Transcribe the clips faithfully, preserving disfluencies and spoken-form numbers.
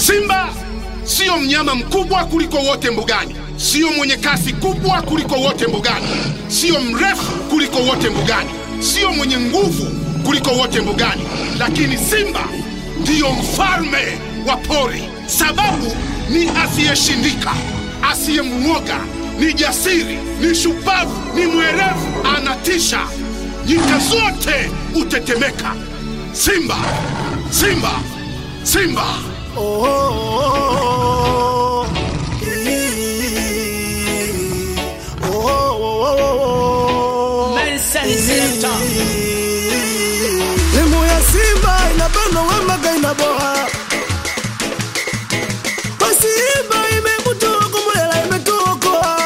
Simba sio mnyama mkubwa kuliko wote mbugani, sio mwenye kasi kubwa kuliko wote mbugani, sio mrefu kuliko wote mbugani, sio mwenye nguvu kuliko wote mbugani, lakini simba ndiyo mfalme wa pori. Sababu ni asiyeshindika, asiyemuoga, ni jasiri, ni shupavu, ni mwerevu, anatisha. Nyika zote utetemeka. Simba, simba, simba. Oh, oh, oh, oh. Oh, oh, oh, oh. Limu ya simba inabana wema kaina boha. Basi simba imemutoa kumulela imetuokoa.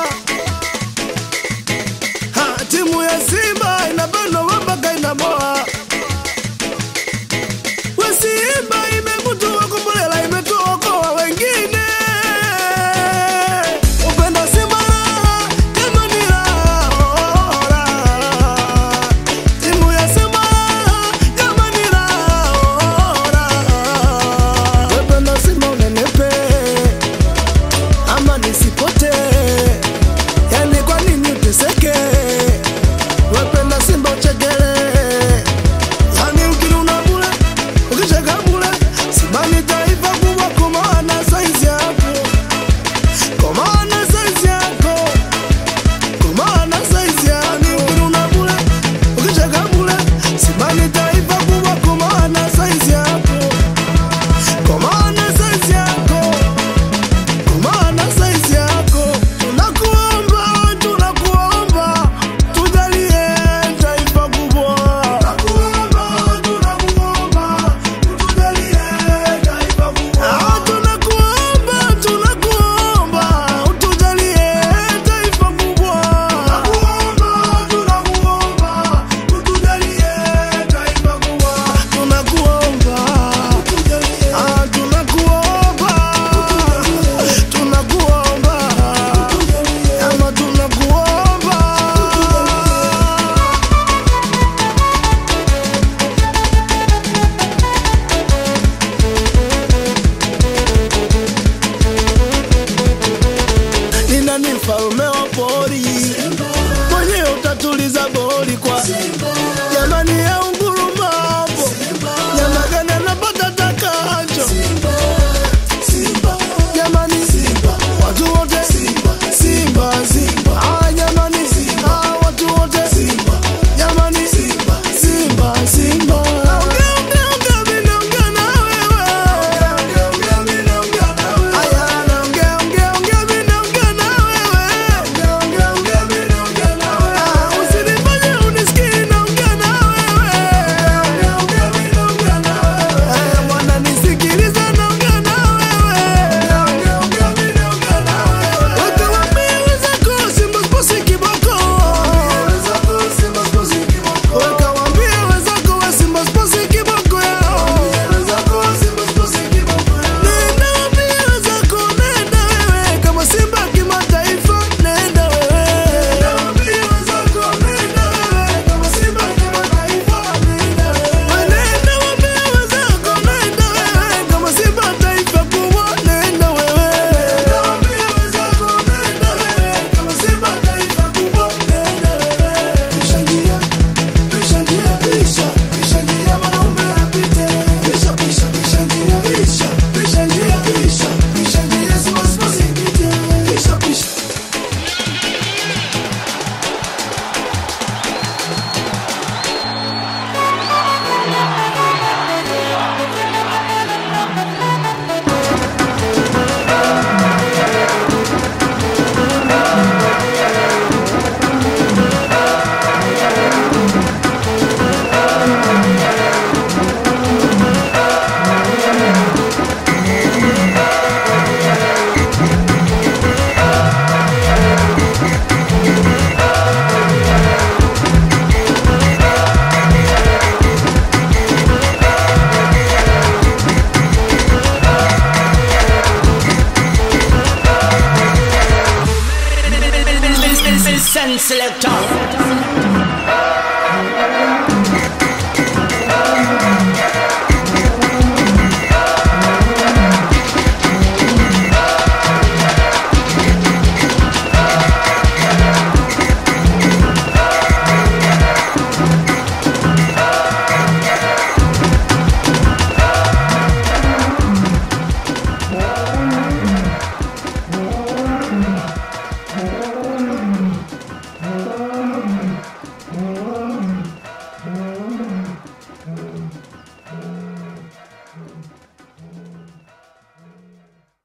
Ha, timu ya simba inabana wema kaina boha. Basi simba imemutoa kumulela imetuokoa wengine. Upenda simba kama nila. Timu ya simba kama nila. Upenda simba unenepe ama nisipote. Yani kwa nini uteseke? Upenda simba uchegele. Yani ukinuna bule, ukishaka bule. Simba ni taifa kubwa kwa maana saizi yako. Kwa maana saizi yako. Kwa maana saizi yako. Yani ukinuna bule, ukishaka bule. Simba ni taifa kubwa kwa maana saizi yako. Kwa maana saizi yako. Kwa maana saizi yako. Tunakuomba, tunakuomba, tujalie taifa kubwa. Tunakuomba, tunakuomba, tujalie taifa kubwa. Ah, tunakuomba, tunakuomba, tujalie taifa kubwa. Tunakuomba, tunakuomba, tujalie taifa kubwa. Tunakuomba, ah, tunakuomba, tunakuomba, ama tunakuomba. Nina ni mfalme wa pori, mwenye utatuliza boli kwa jamani ya ungurumapo, nyama gani anapata takacho jamani, watu wote simba, simba, ah jamani, ah watu wote jamani, simba, simba. Ongea, ongea, ongea, mimi naongea na wewe. Aya, naongea, ongea, ongea, mimi naongea na wewe. Ah, usinifanye unisikie naongea na wewe. Eh, mwana nisikilize naongea na wewe. Wakawaambia wenzako simba sposi kiboko. Wakawaambia wenzako we simba sposi kiboko yao. Nenda waambie wenzako, nenda wewe. Kama simba kimataifa, nenda wewe. Nenda waambie wenzako, nenda wewe. Kama simba kimataifa, nenda wewe. Nenda waambie wenzako, nenda wewe. Kama simba taifa kubwa, nenda wewe. Nenda waambie wenzako, nenda wewe. Kama simba taifa kubwa, nenda wewe. Pisha njia, pisha njia, pisha, pisha njia wanaume apite. Pisha, pisha, pisha njia, pisha, pisha njia, pisha, pisha njia simba sposi ipite. Pisha, pisha. Selector.